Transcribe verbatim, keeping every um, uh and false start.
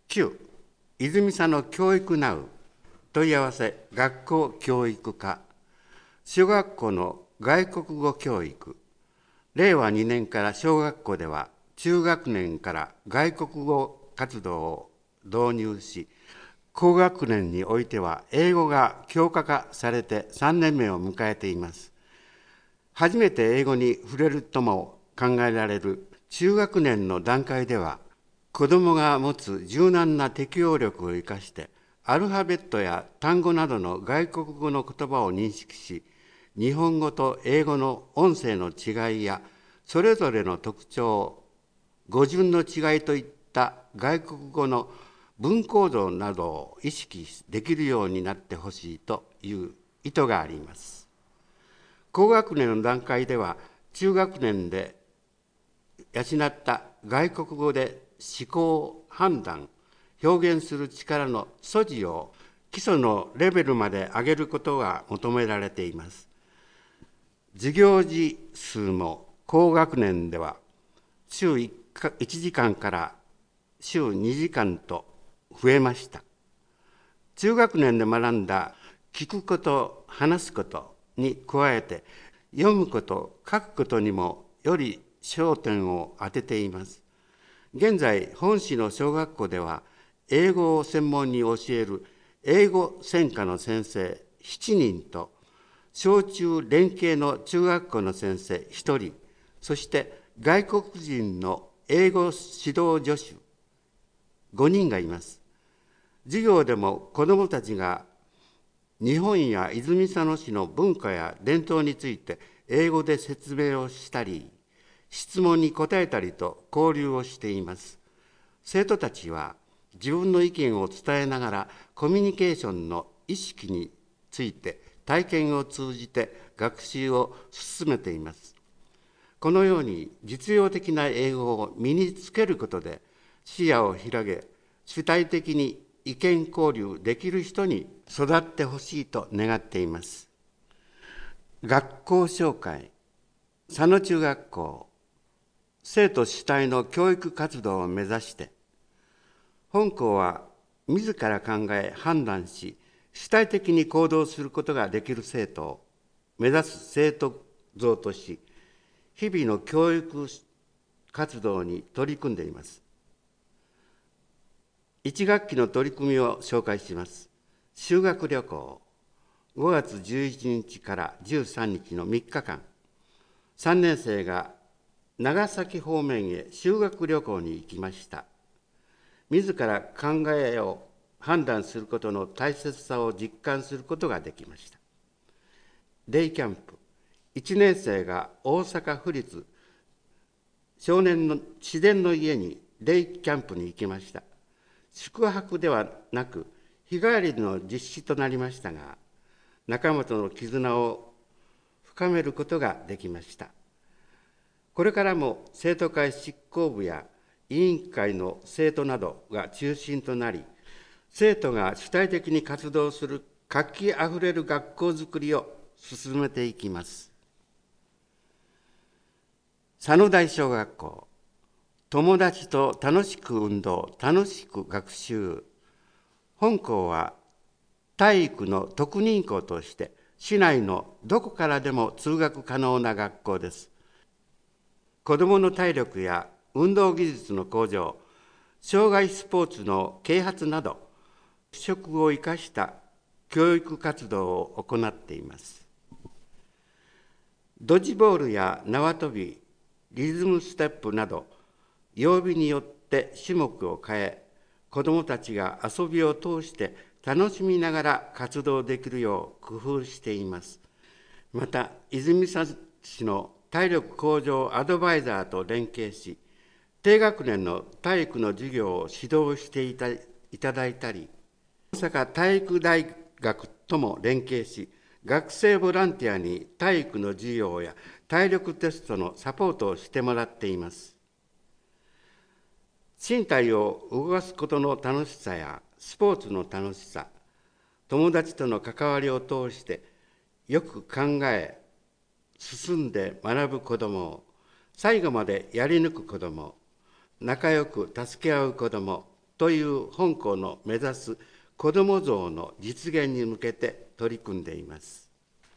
きゅう、泉佐野教育ナウ問い合わせ学校教育課、小学校の外国語教育。れいわにねんから小学校では中学年から外国語活動を導入し、高学年においては英語が教科化されてさんねんめを迎えています。初めて英語に触れるとも考えられる中学年の段階では、子どもが持つ柔軟な適応力を生かして、アルファベットや単語などの外国語の言葉を認識し、日本語と英語の音声の違いや、それぞれの特徴、語順の違いといった外国語の文構造などを意識できるようになってほしいという意図があります。高学年の段階では、中学年で養った外国語で思考、判断、表現する力の素地を基礎のレベルまで上げることが求められています。授業時数も高学年では週いちじかんから週にじかんと増えました。中学年で学んだ聞くこと、話すことに加えて、読むこと、書くことにもより焦点を当てています。現在、本市の小学校では、英語を専門に教える英語専科の先生しちにんと、小中連携の中学校の先生ひとり、そして外国人の英語指導助手ごにんがいます。授業でも子どもたちが日本や泉佐野市の文化や伝統について英語で説明をしたり、質問に答えたりと交流をしています。生徒たちは自分の意見を伝えながらコミュニケーションの意識について体験を通じて学習を進めています。このように実用的な英語を身につけることで視野を広げ、主体的に意見交流できる人に育ってほしいと願っています。学校紹介、佐野中学校、生徒主体の教育活動を目指して、本校は自ら考え判断し、主体的に行動することができる生徒を目指す生徒像とし、日々の教育活動に取り組んでいます。いち学期の取り組みを紹介します。修学旅行、ごがつじゅういちにちからじゅうさんにちのみっかかん、さんねん生が長崎方面へ修学旅行に行きました。自ら考えを判断することの大切さを実感することができました。デイキャンプ、いちねん生が大阪府立少年の自然の家にデイキャンプに行きました。宿泊ではなく日帰りの実施となりましたが、仲間との絆を深めることができました。これからも生徒会執行部や委員会の生徒などが中心となり、生徒が主体的に活動する活気あふれる学校づくりを進めていきます。佐野台小学校、友達と楽しく運動、楽しく学習。本校は体育の特任校として市内のどこからでも通学可能な学校です。子どもの体力や運動技術の向上、障害スポーツの啓発など、職を生かした教育活動を行っています。ドッジボールや縄跳び、リズムステップなど、曜日によって種目を変え、子どもたちが遊びを通して楽しみながら活動できるよう工夫しています。また、泉佐市の体力向上アドバイザーと連携し、低学年の体育の授業を指導していた、いただいたり、大阪体育大学とも連携し、学生ボランティアに体育の授業や体力テストのサポートをしてもらっています。身体を動かすことの楽しさやスポーツの楽しさ、友達との関わりを通してよく考え、進んで学ぶ子どもを、最後までやり抜く子ども、仲良く助け合う子ども、 という本校の目指す子ども像の実現に向けて取り組んでいます。